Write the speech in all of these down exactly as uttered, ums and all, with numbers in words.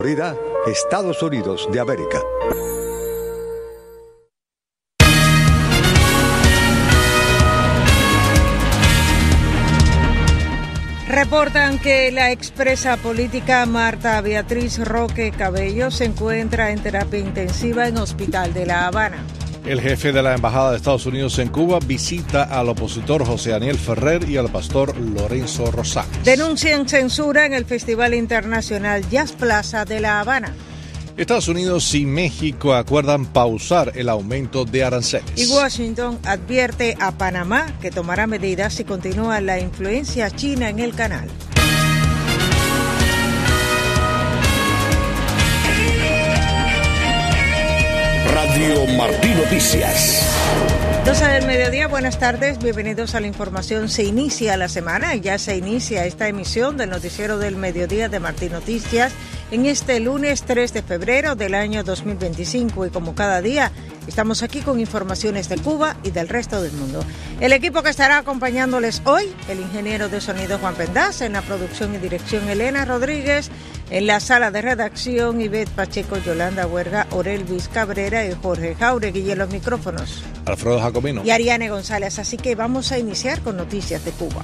Florida, Estados Unidos de América. Reportan que la expresa política Marta Beatriz Roque Cabello se encuentra en terapia intensiva en Hospital de La Habana. El jefe de la Embajada de Estados Unidos en Cuba visita al opositor José Daniel Ferrer y al pastor Lorenzo Rosales. Denuncian censura en el Festival Internacional Jazz Plaza de La Habana. Estados Unidos y México acuerdan pausar el aumento de aranceles. Y Washington advierte a Panamá que tomará medidas si continúa la influencia china en el canal. Radio Martí Noticias. doce del mediodía, buenas tardes, bienvenidos a la información. Se inicia la semana y ya se inicia esta emisión del noticiero del mediodía de Martí Noticias en este lunes tres de febrero del año dos mil veinticinco, y como cada día estamos aquí con informaciones de Cuba y del resto del mundo. El equipo que estará acompañándoles hoy, el ingeniero de sonido Juan Pendaz, en la producción y dirección Elena Rodríguez, en la sala de redacción Ivette Pacheco, Yolanda Huerga, Orelvis Cabrera y Jorge Jauregui, y en los micrófonos Alfredo Jacomino y Ariane González. Así que vamos a iniciar con noticias de Cuba.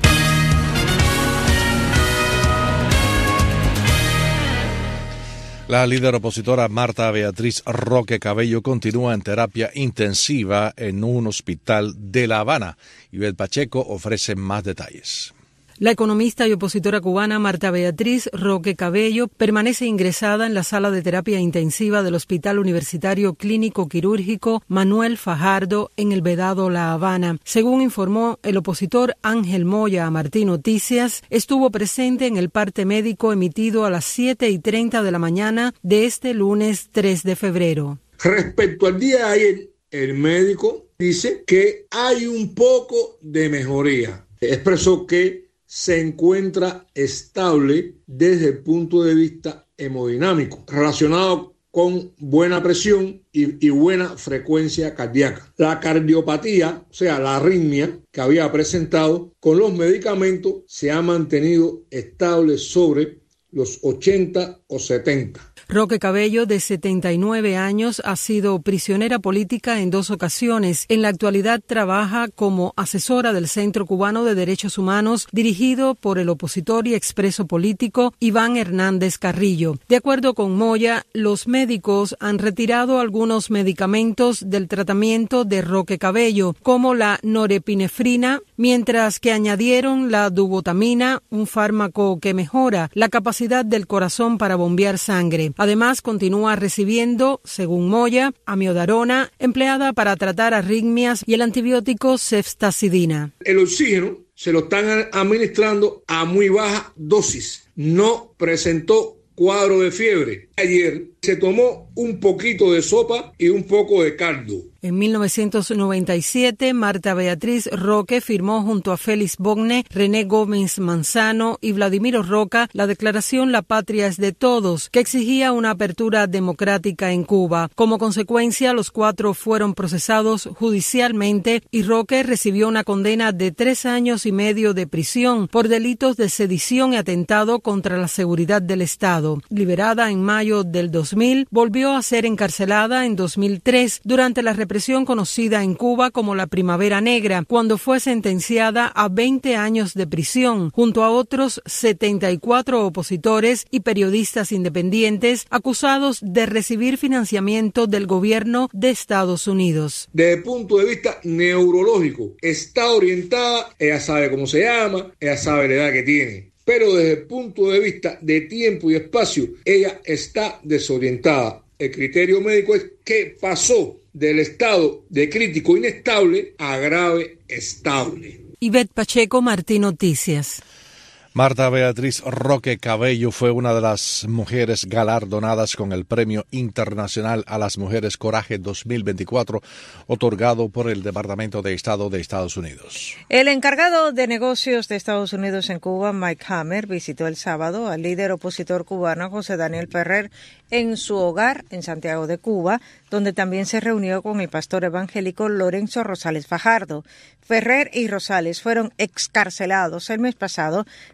La líder opositora Marta Beatriz Roque Cabello continúa en terapia intensiva en un hospital de La Habana. Ivette Pacheco ofrece más detalles. La economista y opositora cubana Marta Beatriz Roque Cabello permanece ingresada en la sala de terapia intensiva del Hospital Universitario Clínico Quirúrgico Manuel Fajardo en el Vedado La Habana. Según informó el opositor Ángel Moya a Martí Noticias, estuvo presente en el parte médico emitido a las siete y treinta de la mañana de este lunes tres de febrero. Respecto al día de ayer, el médico dice que hay un poco de mejoría. Expresó que se encuentra estable desde el punto de vista hemodinámico, relacionado con buena presión y, y buena frecuencia cardíaca. La cardiopatía, o sea, la arritmia que había presentado con los medicamentos, se ha mantenido estable sobre los ochenta o setenta. Roque Cabello, de setenta y nueve años, ha sido prisionera política en dos ocasiones. En la actualidad trabaja como asesora del Centro Cubano de Derechos Humanos, dirigido por el opositor y expreso político Iván Hernández Carrillo. De acuerdo con Moya, los médicos han retirado algunos medicamentos del tratamiento de Roque Cabello, como la norepinefrina, mientras que añadieron la dubutamina, un fármaco que mejora la capacidad del corazón para bombear sangre. Además, continúa recibiendo, según Moya, amiodarona, empleada para tratar arritmias, y el antibiótico ceftazidina. El oxígeno se lo están administrando a muy baja dosis. No presentó cuadro de fiebre. Ayer se tomó un poquito de sopa y un poco de caldo. En mil novecientos noventa y siete, Marta Beatriz Roque firmó junto a Félix Bogne, René Gómez Manzano y Vladimiro Roca la declaración La Patria es de Todos, que exigía una apertura democrática en Cuba. Como consecuencia, los cuatro fueron procesados judicialmente y Roque recibió una condena de tres años y medio de prisión por delitos de sedición y atentado contra la seguridad del Estado. Liberada en mayo del dos mil, volvió a ser encarcelada en dos mil tres durante la represión conocida en Cuba como la Primavera Negra, cuando fue sentenciada a veinte años de prisión, junto a otros setenta y cuatro opositores y periodistas independientes acusados de recibir financiamiento del gobierno de Estados Unidos. Desde el punto de vista neurológico, está orientada, ella sabe cómo se llama, ella sabe la edad que tiene. Pero desde el punto de vista de tiempo y espacio, ella está desorientada. El criterio médico es que pasó del estado de crítico inestable a grave estable. Ivette Pacheco, Martí Noticias. Marta Beatriz Roque Cabello fue una de las mujeres galardonadas con el Premio Internacional a las Mujeres Coraje dos mil veinticuatro, otorgado por el Departamento de Estado de Estados Unidos. El encargado de negocios de Estados Unidos en Cuba, Mike Hammer, visitó el sábado al líder opositor cubano José Daniel Ferrer en su hogar en Santiago de Cuba, donde también se reunió con el pastor evangélico Lorenzo Rosales Fajardo. Ferrer y Rosales fueron excarcelados el mes pasado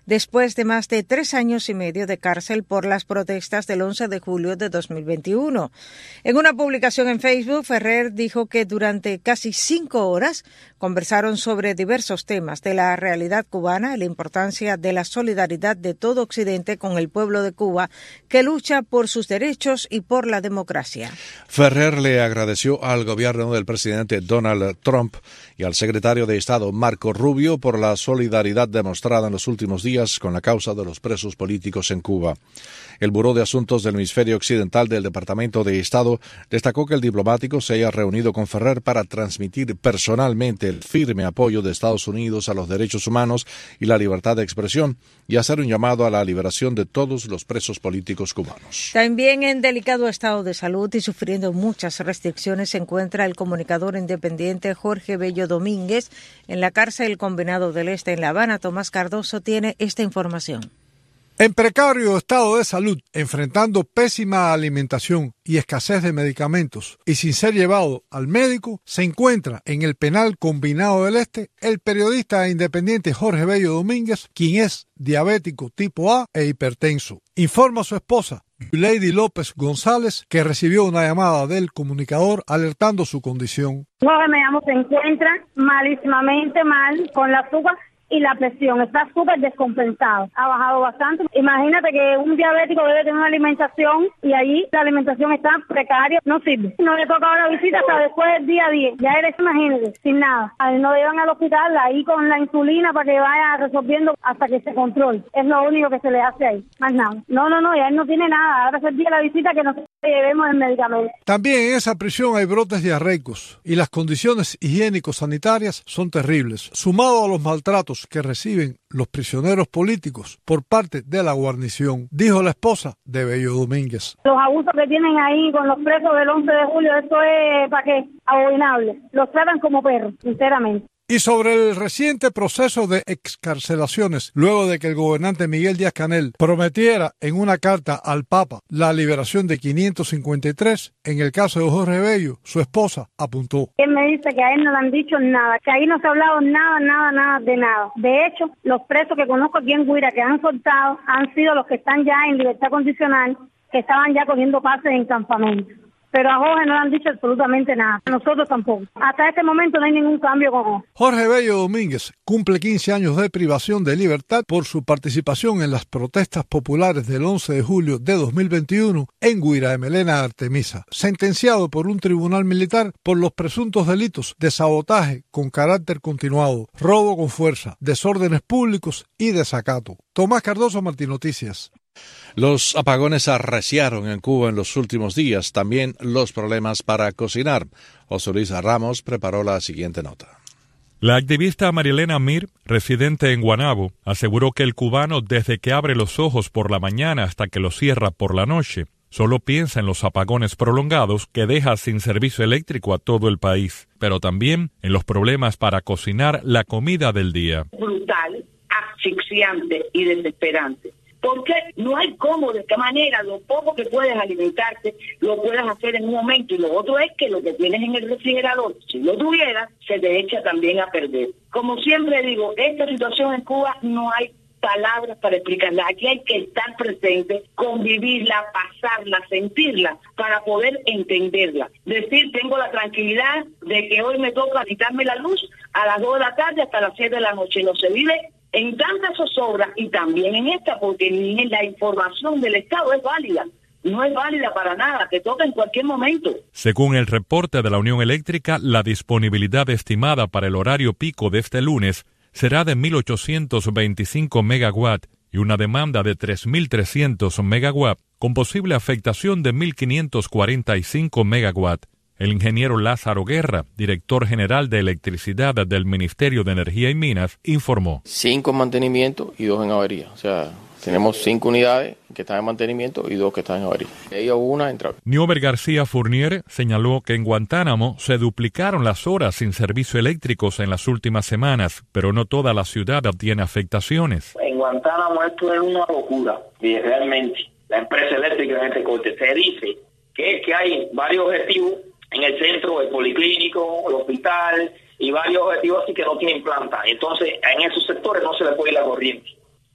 después de más de tres años y medio de cárcel por las protestas del once de julio de dos mil veintiuno. En una publicación en Facebook, Ferrer dijo que durante casi cinco horas conversaron sobre diversos temas de la realidad cubana y la importancia de la solidaridad de todo Occidente con el pueblo de Cuba, que lucha por sus derechos y por la democracia. Ferrer le agradeció al gobierno del presidente Donald Trump y al secretario de Estado Marco Rubio por la solidaridad demostrada en los últimos días con la causa de los presos políticos en Cuba. El Buró de Asuntos del Hemisferio Occidental del Departamento de Estado destacó que el diplomático se haya reunido con Ferrer para transmitir personalmente el firme apoyo de Estados Unidos a los derechos humanos y la libertad de expresión y hacer un llamado a la liberación de todos los presos políticos cubanos. También en delicado estado de salud y sufriendo muchas restricciones se encuentra el comunicador independiente Jorge Bello Domínguez en la cárcel Combinado del Este en La Habana. Tomás Cardoso tiene esta información. En precario estado de salud, enfrentando pésima alimentación y escasez de medicamentos y sin ser llevado al médico, se encuentra en el penal Combinado del Este el periodista independiente Jorge Bello Domínguez, quien es diabético tipo A e hipertenso. Informa a su esposa, Lady López González, que recibió una llamada del comunicador alertando su condición. Jorge, me llamo, se encuentra malísimamente mal con la azúcar y la presión, está súper descompensado, ha bajado bastante. Imagínate que un diabético debe tener una alimentación y allí la alimentación está precaria, no sirve. No le toca ahora visita hasta después del día diez, ya eres, imagínate, sin nada. A él no llevan al hospital ahí con la insulina para que vaya resolviendo hasta que se controle. Es lo único que se le hace ahí, más nada. No, no, no, ya él no tiene nada, ahora es el día de la visita que nosotros llevemos el medicamento. También en esa prisión hay brotes diarreicos y las condiciones higiénico-sanitarias son terribles, sumado a los maltratos que reciben los prisioneros políticos por parte de la guarnición, dijo la esposa de Bello Domínguez. Los abusos que tienen ahí con los presos del once de julio, eso es, ¿para qué? Abominable. Los tratan como perros, sinceramente. Y sobre el reciente proceso de excarcelaciones, luego de que el gobernante Miguel Díaz-Canel prometiera en una carta al Papa la liberación de quinientos cincuenta y tres, en el caso de Jorge Bello, su esposa apuntó. Él me dice que a él no le han dicho nada, que ahí no se ha hablado nada, nada, nada de nada. De hecho, los presos que conozco aquí en Guira que han soltado han sido los que están ya en libertad condicional, que estaban ya cogiendo pases en campamento. Pero a Jorge no le han dicho absolutamente nada, a nosotros tampoco. Hasta este momento no hay ningún cambio con Jorge. Jorge Bello Domínguez cumple quince años de privación de libertad por su participación en las protestas populares del once de julio de dos mil veintiuno en Guira de Melena, Artemisa, sentenciado por un tribunal militar por los presuntos delitos de sabotaje con carácter continuado, robo con fuerza, desórdenes públicos y desacato. Tomás Cardoso, Martín Noticias. Los apagones arreciaron en Cuba en los últimos días, también los problemas para cocinar. José Luis Ramos preparó la siguiente nota. La activista Marielena Mir, residente en Guanabo, aseguró que el cubano, desde que abre los ojos por la mañana hasta que los cierra por la noche, solo piensa en los apagones prolongados que deja sin servicio eléctrico a todo el país, pero también en los problemas para cocinar la comida del día. Brutal, asfixiante y desesperante. Porque no hay cómo, de qué manera, lo poco que puedes alimentarte, lo puedes hacer en un momento. Y lo otro es que lo que tienes en el refrigerador, si lo tuvieras, se te echa también a perder. Como siempre digo, esta situación en Cuba no hay palabras para explicarla. Aquí hay que estar presente, convivirla, pasarla, sentirla, para poder entenderla. Decir, tengo la tranquilidad de que hoy me toca quitarme la luz a las dos de la tarde hasta las siete de la noche. No se vive en tantas zozobras y también en esta, porque ni la información del Estado es válida. No es válida para nada, te toca en cualquier momento. Según el reporte de la Unión Eléctrica, la disponibilidad estimada para el horario pico de este lunes será de mil ochocientos veinticinco megawatts y una demanda de tres mil trescientos megawatts, con posible afectación de mil quinientos cuarenta y cinco megawatts. El ingeniero Lázaro Guerra, director general de electricidad del Ministerio de Energía y Minas, informó. Cinco en mantenimiento y dos en avería. O sea, tenemos cinco unidades que están en mantenimiento y dos que están en avería. Ella una entra. Niober García Fournier señaló que en Guantánamo se duplicaron las horas sin servicio eléctricos en las últimas semanas, pero no toda la ciudad tiene afectaciones. En Guantánamo esto es una locura, y realmente la empresa eléctrica en este corte se dice que, que hay varios objetivos en el centro, el policlínico, el hospital y varios objetivos así que no tienen planta. Entonces, en esos sectores no se le puede ir la corriente.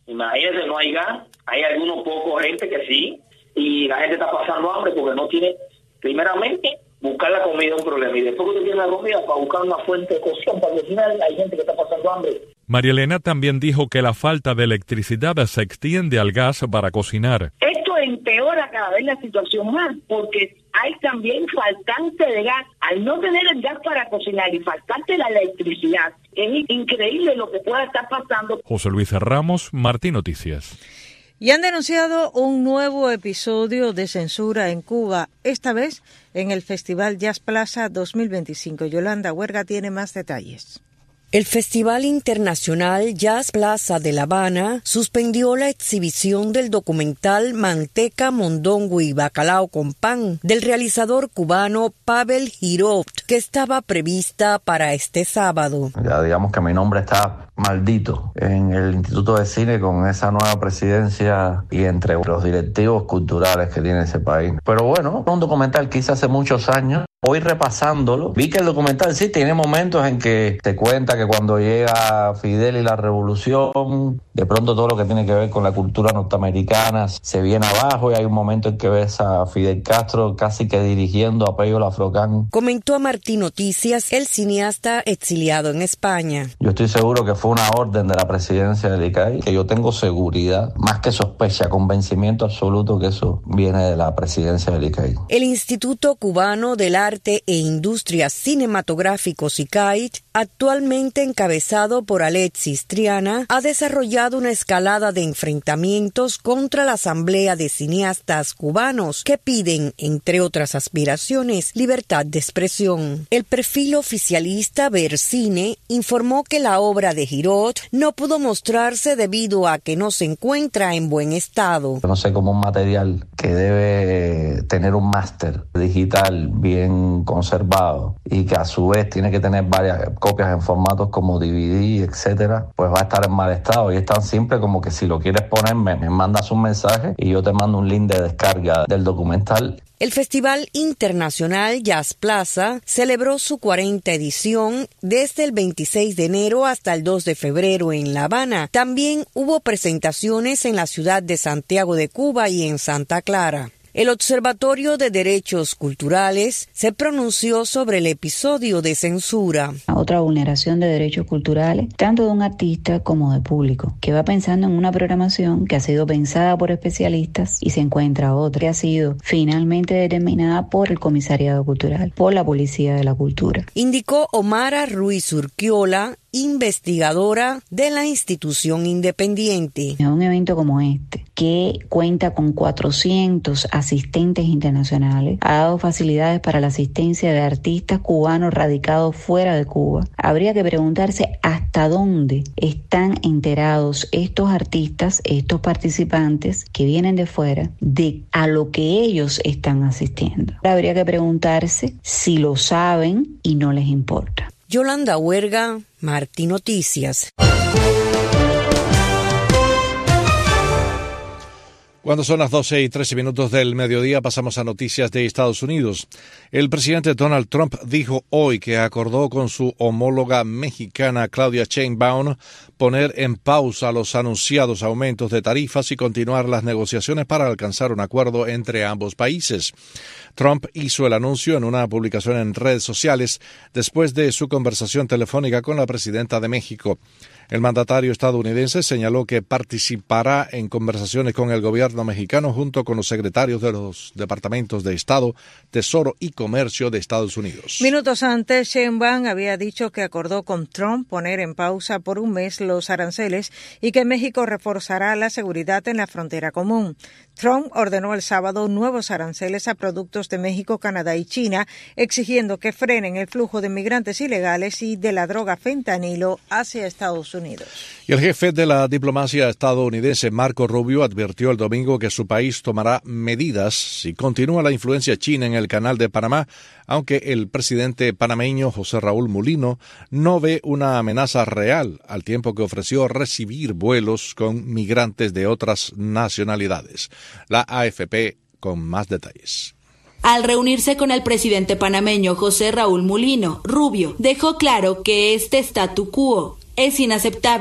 Imagínense, no hay gas, hay algunos pocos gente que sí, y la gente está pasando hambre porque no tiene, primeramente, buscar la comida es un problema, y después que usted tiene la comida, para buscar una fuente de cocción, para cocinar, hay gente que está pasando hambre. María Elena también dijo que la falta de electricidad se extiende al gas para cocinar. Esto empeora cada vez la situación más, porque hay también faltante de gas. Al no tener el gas para cocinar y faltante la electricidad, es increíble lo que pueda estar pasando. José Luis Ramos, Martín Noticias. Y han denunciado un nuevo episodio de censura en Cuba, esta vez en el Festival Jazz Plaza dos mil veinticinco. Yolanda Huerga tiene más detalles. El Festival Internacional Jazz Plaza de La Habana suspendió la exhibición del documental Manteca, Mondongo y Bacalao con Pan del realizador cubano Pavel Girov, que estaba prevista para este sábado. Ya digamos que mi nombre está maldito en el Instituto de Cine con esa nueva presidencia y entre los directivos culturales que tiene ese país. Pero bueno, un documental que hice hace muchos años. Hoy repasándolo, vi que el documental sí tiene momentos en que te cuenta que cuando llega Fidel y la revolución, de pronto todo lo que tiene que ver con la cultura norteamericana se viene abajo, y hay un momento en que ves a Fidel Castro casi que dirigiendo a Pello Lafrocán. Comentó a Martín Noticias el cineasta exiliado en España. Yo estoy seguro que fue una orden de la presidencia del I C A I, que yo tengo seguridad, más que sospecha, convencimiento absoluto que eso viene de la presidencia del I C A I. El Instituto Cubano del Arte Arte e Industrias Cinematográficos I C A I, actualmente encabezado por Alexis Triana, ha desarrollado una escalada de enfrentamientos contra la Asamblea de Cineastas Cubanos que piden, entre otras aspiraciones, libertad de expresión. El perfil oficialista Vercine informó que la obra de Girot no pudo mostrarse debido a que no se encuentra en buen estado. No sé, como un material que debe tener un máster digital bien conservado y que a su vez tiene que tener varias copias en formatos como D V D, etcétera, pues va a estar en mal estado, y es tan simple como que si lo quieres poner me, me mandas un mensaje y yo te mando un link de descarga del documental. El Festival Internacional Jazz Plaza celebró su cuarenta edición desde el veintiséis de enero hasta el dos de febrero en La Habana. También hubo presentaciones en la ciudad de Santiago de Cuba y en Santa Clara. El Observatorio de Derechos Culturales se pronunció sobre el episodio de censura. Otra vulneración de derechos culturales, tanto de un artista como de público, que va pensando en una programación que ha sido pensada por especialistas y se encuentra otra que ha sido finalmente determinada por el Comisariado Cultural, por la Policía de la Cultura. Indicó Omara Ruiz Urquiola, investigadora de la institución independiente. En un evento como este, que cuenta con cuatrocientos asistentes internacionales, ha dado facilidades para la asistencia de artistas cubanos radicados fuera de Cuba. Habría que preguntarse hasta dónde están enterados estos artistas, estos participantes que vienen de fuera, de a lo que ellos están asistiendo. Habría que preguntarse si lo saben y no les importa. Yolanda Huerga, Martín Noticias. Cuando son las doce y trece minutos del mediodía, pasamos a noticias de Estados Unidos. El presidente Donald Trump dijo hoy que acordó con su homóloga mexicana Claudia Sheinbaum poner en pausa los anunciados aumentos de tarifas y continuar las negociaciones para alcanzar un acuerdo entre ambos países. Trump hizo el anuncio en una publicación en redes sociales después de su conversación telefónica con la presidenta de México. El mandatario estadounidense señaló que participará en conversaciones con el gobierno mexicano junto con los secretarios de los departamentos de Estado, Tesoro y Comercio de Estados Unidos. Minutos antes, Sheinbaum había dicho que acordó con Trump poner en pausa por un mes los aranceles y que México reforzará la seguridad en la frontera común. Trump ordenó el sábado nuevos aranceles a productos de México, Canadá y China, exigiendo que frenen el flujo de migrantes ilegales y de la droga fentanilo hacia Estados Unidos. Y el jefe de la diplomacia estadounidense, Marco Rubio, advirtió el domingo que su país tomará medidas si continúa la influencia china en el Canal de Panamá, aunque el presidente panameño José Raúl Mulino no ve una amenaza real, al tiempo que ofreció recibir vuelos con migrantes de otras nacionalidades. La A F P con más detalles. Al reunirse con el presidente panameño José Raúl Mulino, Rubio dejó claro que este statu quo es inaceptable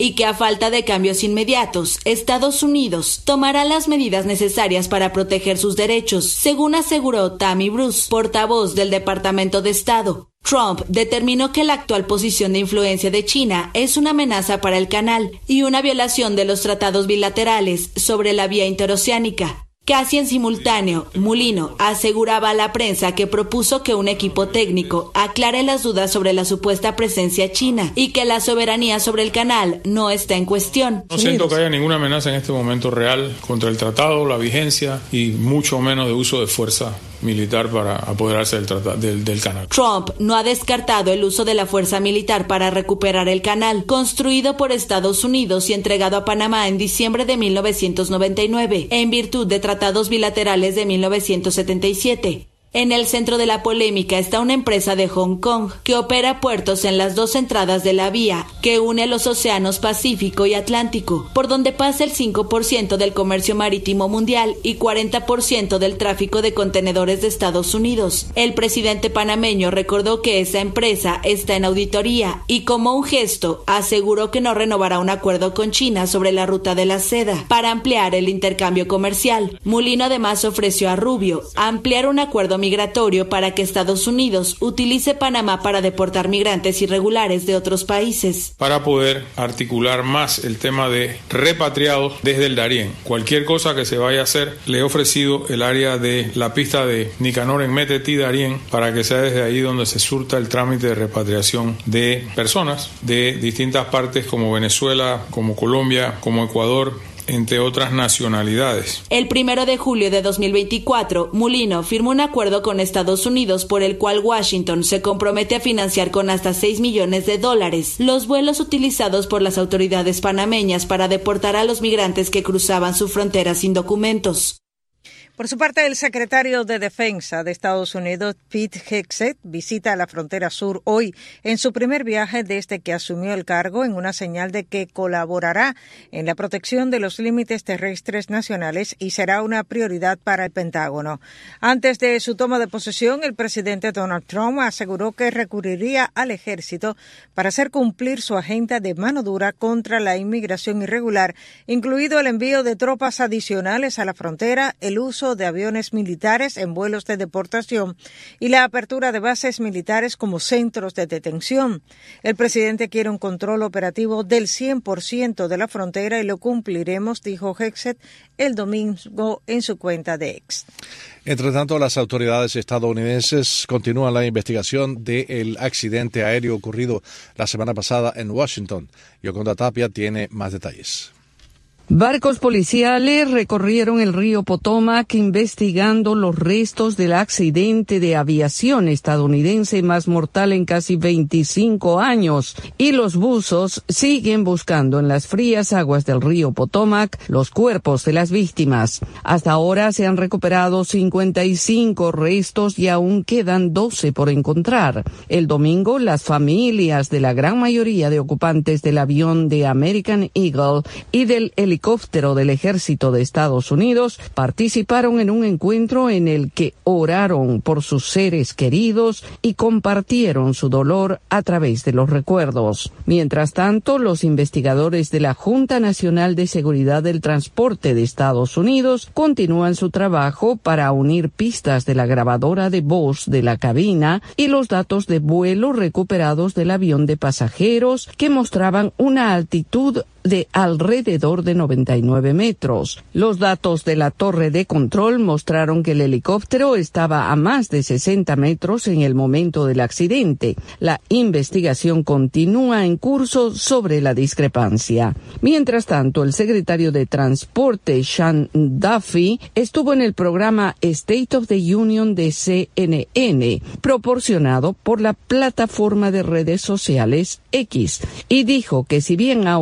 y que a falta de cambios inmediatos, Estados Unidos tomará las medidas necesarias para proteger sus derechos, según aseguró Tammy Bruce, portavoz del Departamento de Estado. Trump determinó que la actual posición de influencia de China es una amenaza para el canal y una violación de los tratados bilaterales sobre la vía interoceánica. Casi en simultáneo, Mulino aseguraba a la prensa que propuso que un equipo técnico aclare las dudas sobre la supuesta presencia china y que la soberanía sobre el canal no está en cuestión. No siento que haya ninguna amenaza en este momento real contra el tratado, la vigencia y mucho menos de uso de fuerza militar para apoderarse del, tratado, del, del canal. Trump no ha descartado el uso de la fuerza militar para recuperar el canal, construido por Estados Unidos y entregado a Panamá en diciembre de mil novecientos noventa y nueve, en virtud de tratados bilaterales de mil novecientos setenta y siete. En el centro de la polémica está una empresa de Hong Kong que opera puertos en las dos entradas de la vía que une los océanos Pacífico y Atlántico, por donde pasa el cinco por ciento del comercio marítimo mundial y cuarenta por ciento del tráfico de contenedores de Estados Unidos. El presidente panameño recordó que esa empresa está en auditoría y, como un gesto, aseguró que no renovará un acuerdo con China sobre la ruta de la seda para ampliar el intercambio comercial. Mulino además ofreció a Rubio ampliar un acuerdo migratorio para que Estados Unidos utilice Panamá para deportar migrantes irregulares de otros países. Para poder articular más el tema de repatriados desde el Darién. Cualquier cosa que se vaya a hacer, le he ofrecido el área de la pista de Nicanor en Metetí, Darién, para que sea desde ahí donde se surta el trámite de repatriación de personas de distintas partes como Venezuela, como Colombia, como Ecuador, entre otras nacionalidades. El primero de julio de dos mil veinticuatro, Mulino firmó un acuerdo con Estados Unidos por el cual Washington se compromete a financiar con hasta seis millones de dólares los vuelos utilizados por las autoridades panameñas para deportar a los migrantes que cruzaban su frontera sin documentos. Por su parte, el secretario de Defensa de Estados Unidos, Pete Hegseth, visita la frontera sur hoy en su primer viaje desde que asumió el cargo, en una señal de que colaborará en la protección de los límites terrestres nacionales y será una prioridad para el Pentágono. Antes de su toma de posesión, el presidente Donald Trump aseguró que recurriría al ejército para hacer cumplir su agenda de mano dura contra la inmigración irregular, incluido el envío de tropas adicionales a la frontera, el uso de aviones militares en vuelos de deportación y la apertura de bases militares como centros de detención. El presidente quiere un control operativo del cien por ciento de la frontera y lo cumpliremos, dijo Hegseth el domingo en su cuenta de X. Entre tanto, las autoridades estadounidenses continúan la investigación del accidente aéreo ocurrido la semana pasada en Washington. Yoconda Tapia tiene más detalles. Barcos policiales recorrieron el río Potomac investigando los restos del accidente de aviación estadounidense más mortal en casi veinticinco años, y los buzos siguen buscando en las frías aguas del río Potomac los cuerpos de las víctimas. Hasta ahora se han recuperado cincuenta y cinco restos y aún quedan doce por encontrar. El domingo, las familias de la gran mayoría de ocupantes del avión de American Eagle y del helicóptero helicóptero del Ejército de Estados Unidos participaron en un encuentro en el que oraron por sus seres queridos y compartieron su dolor a través de los recuerdos. Mientras tanto, los investigadores de la Junta Nacional de Seguridad del Transporte de Estados Unidos continúan su trabajo para unir pistas de la grabadora de voz de la cabina y los datos de vuelo recuperados del avión de pasajeros que mostraban una altitud de alrededor de noventa y nueve metros. Los datos de la torre de control mostraron que el helicóptero estaba a más de sesenta metros en el momento del accidente. La investigación continúa en curso sobre la discrepancia. Mientras tanto, el secretario de Transporte, Sean Duffy, estuvo en el programa State of the Union de C N N, proporcionado por la plataforma de redes sociales X, y dijo que si bien ahora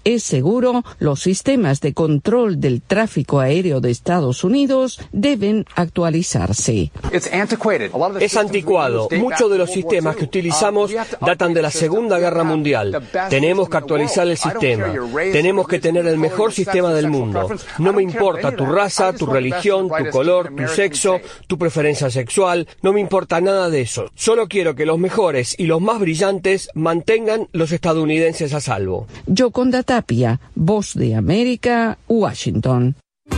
es seguro, los sistemas de control del tráfico aéreo de Estados Unidos deben actualizarse. Es anticuado. Muchos de los sistemas que utilizamos datan de la Segunda Guerra Mundial. Tenemos que actualizar el sistema. Tenemos que tener el mejor sistema del mundo. No me importa tu raza, tu religión, tu color, tu sexo, tu preferencia sexual. No me importa nada de eso. Solo quiero que los mejores y los más brillantes mantengan los estadounidenses a salvo. Yoconda Tapia, Voz de América, Washington.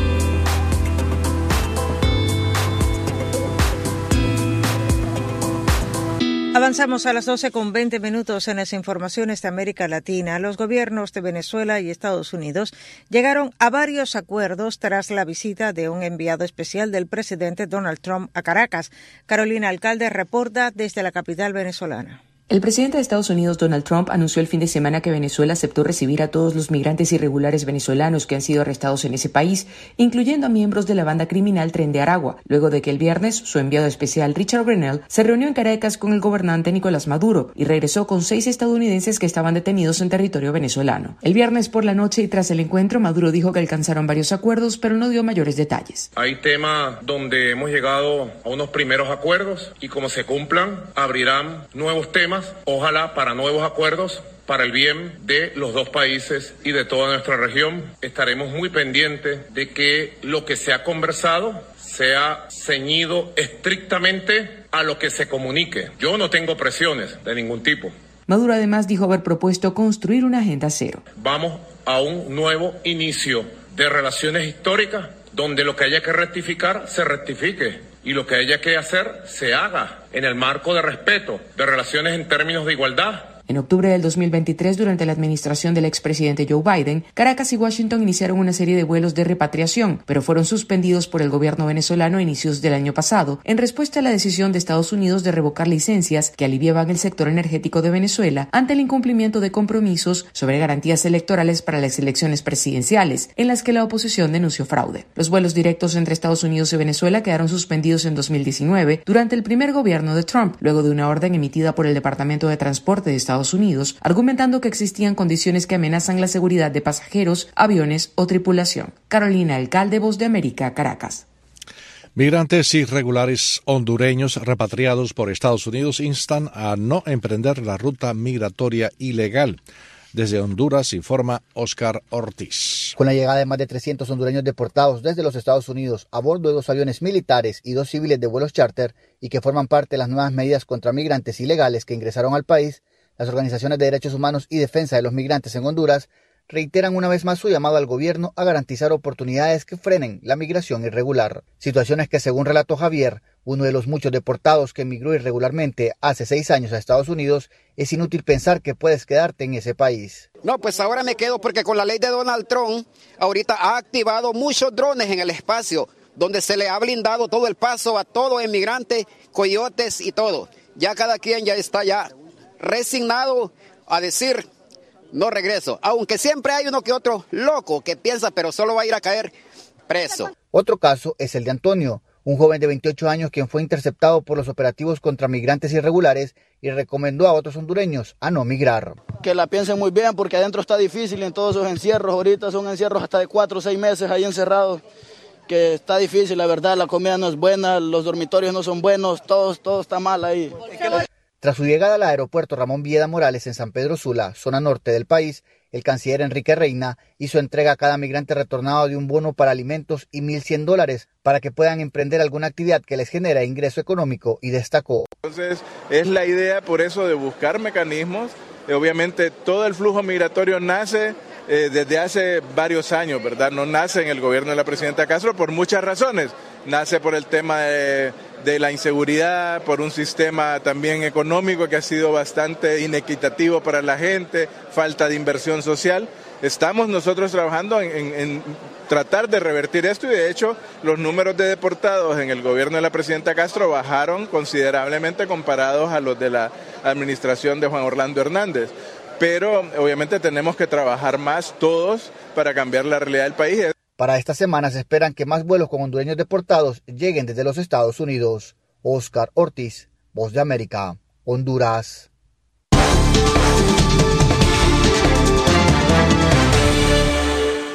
Avanzamos a las doce con veinte minutos en las informaciones de América Latina. Los gobiernos de Venezuela y Estados Unidos llegaron a varios acuerdos tras la visita de un enviado especial del presidente Donald Trump a Caracas. Carolina Alcalde reporta desde la capital venezolana. El presidente de Estados Unidos, Donald Trump, anunció el fin de semana que Venezuela aceptó recibir a todos los migrantes irregulares venezolanos que han sido arrestados en ese país, incluyendo a miembros de la banda criminal Tren de Aragua, luego de que el viernes su enviado especial Richard Grenell se reunió en Caracas con el gobernante Nicolás Maduro y regresó con seis estadounidenses que estaban detenidos en territorio venezolano. El viernes por la noche y tras el encuentro, Maduro dijo que alcanzaron varios acuerdos, pero no dio mayores detalles. Hay temas donde hemos llegado a unos primeros acuerdos y como se cumplan, abrirán nuevos temas. Ojalá para nuevos acuerdos, para el bien de los dos países y de toda nuestra región. Estaremos muy pendientes de que lo que se ha conversado sea ceñido estrictamente a lo que se comunique. Yo no tengo presiones de ningún tipo. Maduro además dijo haber propuesto construir una agenda cero. Vamos a un nuevo inicio de relaciones históricas donde lo que haya que rectificar se rectifique. Y lo que haya que hacer, se haga en el marco de respeto, de relaciones en términos de igualdad. En octubre del dos mil veintitrés, durante la administración del expresidente Joe Biden, Caracas y Washington iniciaron una serie de vuelos de repatriación, pero fueron suspendidos por el gobierno venezolano a inicios del año pasado, en respuesta a la decisión de Estados Unidos de revocar licencias que aliviaban el sector energético de Venezuela ante el incumplimiento de compromisos sobre garantías electorales para las elecciones presidenciales, en las que la oposición denunció fraude. Los vuelos directos entre Estados Unidos y Venezuela quedaron suspendidos en dos mil diecinueve durante el primer gobierno de Trump, luego de una orden emitida por el Departamento de Transporte de Estados Unidos, argumentando que existían condiciones que amenazan la seguridad de pasajeros, aviones o tripulación. Carolina Alcalde, Voz de América, Caracas. Migrantes irregulares hondureños repatriados por Estados Unidos instan a no emprender la ruta migratoria ilegal. Desde Honduras informa Oscar Ortiz. Con la llegada de más de trescientos hondureños deportados desde los Estados Unidos a bordo de dos aviones militares y dos civiles de vuelos charter y que forman parte de las nuevas medidas contra migrantes ilegales que ingresaron al país, las organizaciones de derechos humanos y defensa de los migrantes en Honduras reiteran una vez más su llamado al gobierno a garantizar oportunidades que frenen la migración irregular. Situaciones que, según relató Javier, uno de los muchos deportados que emigró irregularmente hace seis años a Estados Unidos, es inútil pensar que puedes quedarte en ese país. No, pues ahora me quedo porque con la ley de Donald Trump, ahorita ha activado muchos drones en el espacio, donde se le ha blindado todo el paso a todos inmigrantes, coyotes y todo. Ya cada quien ya está ya resignado a decir no regreso, aunque siempre hay uno que otro loco que piensa pero solo va a ir a caer preso. Otro caso es el de Antonio, un joven de veintiocho años quien fue interceptado por los operativos contra migrantes irregulares y recomendó a otros hondureños a no migrar. Que la piensen muy bien porque adentro está difícil en todos esos encierros, ahorita son encierros hasta de cuatro o seis meses ahí encerrados, que está difícil, la verdad, la comida no es buena, los dormitorios no son buenos, todo, todo está mal ahí. Tras su llegada al aeropuerto Ramón Villeda Morales en San Pedro Sula, zona norte del país, el canciller Enrique Reina hizo entrega a cada migrante retornado de un bono para alimentos y mil cien dólares para que puedan emprender alguna actividad que les genere ingreso económico y destacó. Entonces es la idea por eso de buscar mecanismos. Obviamente todo el flujo migratorio nace eh, desde hace varios años, ¿verdad? No nace en el gobierno de la presidenta Castro por muchas razones. Nace por el tema de, de la inseguridad, por un sistema también económico que ha sido bastante inequitativo para la gente, falta de inversión social. Estamos nosotros trabajando en, en, en tratar de revertir esto y de hecho los números de deportados en el gobierno de la presidenta Castro bajaron considerablemente comparados a los de la administración de Juan Orlando Hernández. Pero obviamente tenemos que trabajar más todos para cambiar la realidad del país. Para esta semana se esperan que más vuelos con hondureños deportados lleguen desde los Estados Unidos. Oscar Ortiz, Voz de América, Honduras.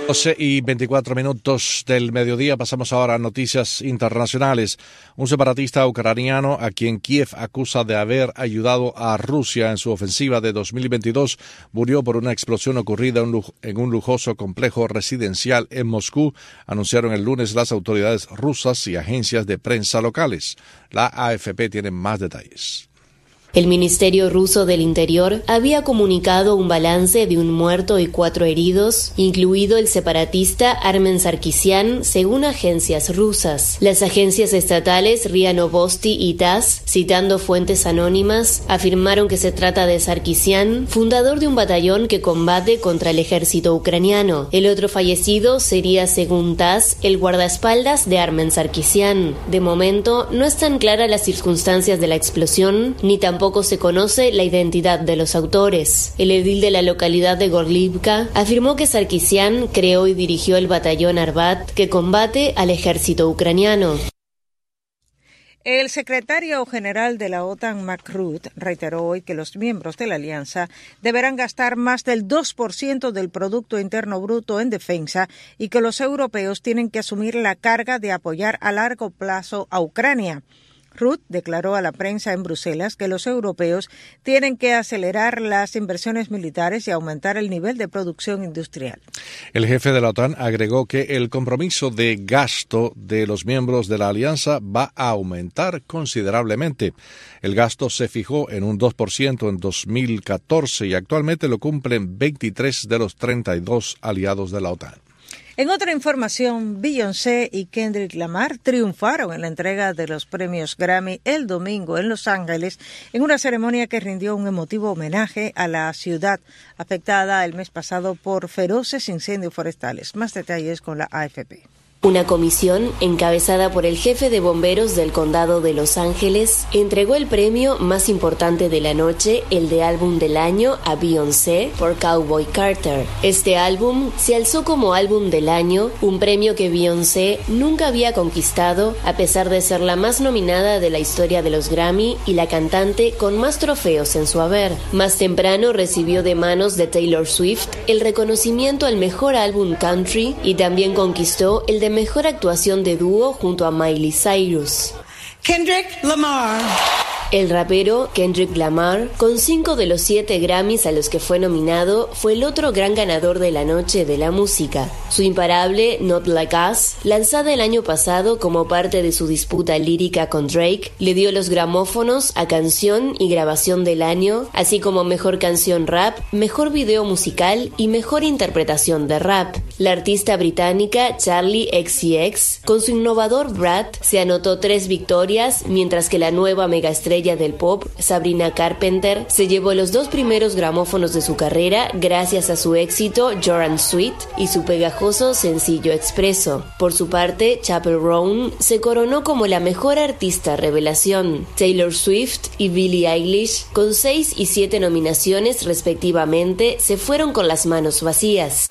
doce y veinticuatro minutos del mediodía. Pasamos ahora a noticias internacionales. Un separatista ucraniano a quien Kiev acusa de haber ayudado a Rusia en su ofensiva de dos mil veintidós murió por una explosión ocurrida en un lujoso complejo residencial en Moscú, anunciaron el lunes las autoridades rusas y agencias de prensa locales. La A F P tiene más detalles. El Ministerio Ruso del Interior había comunicado un balance de un muerto y cuatro heridos, incluido el separatista Armen Sarkisian, según agencias rusas. Las agencias estatales R I A Novosti y T A S, citando fuentes anónimas, afirmaron que se trata de Sarkisian, fundador de un batallón que combate contra el ejército ucraniano. El otro fallecido sería, según T A S, el guardaespaldas de Armen Sarkisian. De momento, no están claras las circunstancias de la explosión, ni tampoco Tampoco se conoce la identidad de los autores. El edil de la localidad de Gorlivka afirmó que Sarkisian creó y dirigió el batallón Arbat que combate al ejército ucraniano. El secretario general de la OTAN, Mark Rutte, reiteró hoy que los miembros de la alianza deberán gastar más del dos por ciento del Producto Interno Bruto en defensa y que los europeos tienen que asumir la carga de apoyar a largo plazo a Ucrania. Rutte declaró a la prensa en Bruselas que los europeos tienen que acelerar las inversiones militares y aumentar el nivel de producción industrial. El jefe de la OTAN agregó que el compromiso de gasto de los miembros de la alianza va a aumentar considerablemente. El gasto se fijó en un dos por ciento en dos mil catorce y actualmente lo cumplen veintitrés de los treinta y dos aliados de la OTAN. En otra información, Beyoncé y Kendrick Lamar triunfaron en la entrega de los premios Grammy el domingo en Los Ángeles, en una ceremonia que rindió un emotivo homenaje a la ciudad afectada el mes pasado por feroces incendios forestales. Más detalles con la A F P. Una comisión, encabezada por el jefe de bomberos del condado de Los Ángeles, entregó el premio más importante de la noche, el de álbum del año, a Beyoncé por Cowboy Carter. Este álbum se alzó como álbum del año, un premio que Beyoncé nunca había conquistado, a pesar de ser la más nominada de la historia de los Grammy y la cantante con más trofeos en su haber. Más temprano recibió de manos de Taylor Swift el reconocimiento al mejor álbum country y también conquistó el de mejor actuación de dúo junto a Miley Cyrus. Kendrick Lamar. El rapero Kendrick Lamar, con cinco de los siete Grammys a los que fue nominado, fue el otro gran ganador de la noche de la música. Su imparable Not Like Us, lanzada el año pasado como parte de su disputa lírica con Drake, le dio los gramófonos a Canción y Grabación del Año, así como Mejor Canción Rap, Mejor Video Musical y Mejor Interpretación de Rap. La artista británica Charli X C X, con su innovador Brat, se anotó tres victorias, mientras que la nueva megaestrella del pop, Sabrina Carpenter, se llevó los dos primeros gramófonos de su carrera gracias a su éxito Jordan Sweet y su pegajoso sencillo Expreso. Por su parte, Chappell Roan se coronó como la mejor artista revelación. Taylor Swift y Billie Eilish, con seis y siete nominaciones respectivamente, se fueron con las manos vacías.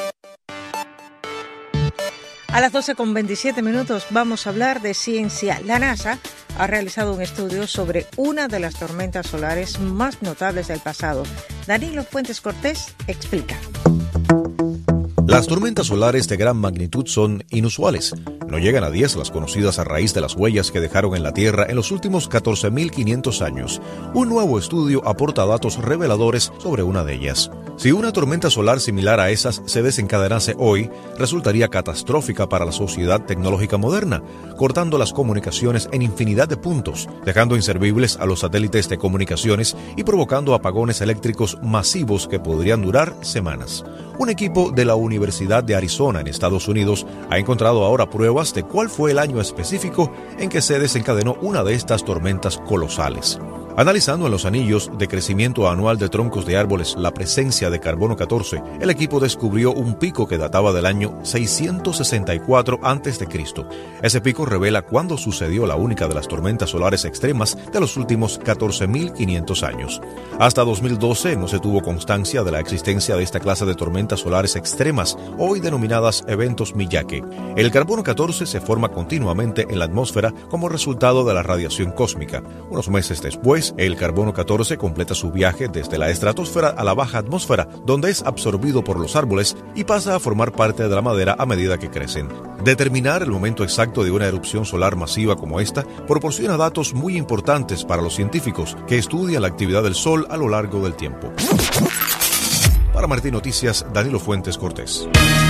A las doce con veintisiete minutos vamos a hablar de ciencia. La NASA ha realizado un estudio sobre una de las tormentas solares más notables del pasado. Danilo Fuentes Cortés explica. Las tormentas solares de gran magnitud son inusuales. No llegan a diez las conocidas a raíz de las huellas que dejaron en la Tierra en los últimos catorce mil quinientos años. Un nuevo estudio aporta datos reveladores sobre una de ellas. Si una tormenta solar similar a esas se desencadenase hoy, resultaría catastrófica para la sociedad tecnológica moderna, cortando las comunicaciones en infinidad de puntos, dejando inservibles a los satélites de comunicaciones y provocando apagones eléctricos masivos que podrían durar semanas. Un equipo de la Universidad de Arizona en Estados Unidos ha encontrado ahora pruebas de cuál fue el año específico en que se desencadenó una de estas tormentas colosales. Analizando en los anillos de crecimiento anual de troncos de árboles la presencia de carbono catorce, el equipo descubrió un pico que databa del año seiscientos sesenta y cuatro antes de Cristo. Ese pico revela cuándo sucedió la única de las tormentas solares extremas de los últimos catorce mil quinientos años. Hasta dos mil doce no se tuvo constancia de la existencia de esta clase de tormentas solares extremas, hoy denominadas eventos Miyake. El carbono catorce se forma continuamente en la atmósfera como resultado de la radiación cósmica. Unos meses después, vez, el carbono catorce completa su viaje desde la estratosfera a la baja atmósfera, donde es absorbido por los árboles y pasa a formar parte de la madera a medida que crecen. Determinar el momento exacto de una erupción solar masiva como esta proporciona datos muy importantes para los científicos que estudian la actividad del Sol a lo largo del tiempo. Para Martín Noticias, Danilo Fuentes Cortés.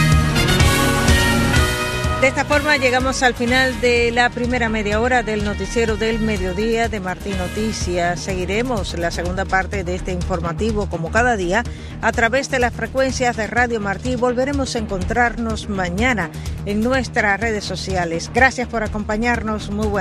De esta forma llegamos al final de la primera media hora del noticiero del mediodía de Martín Noticias. Seguiremos la segunda parte de este informativo como cada día a través de las frecuencias de Radio Martí. Volveremos a encontrarnos mañana en nuestras redes sociales. Gracias por acompañarnos. Muy buenas.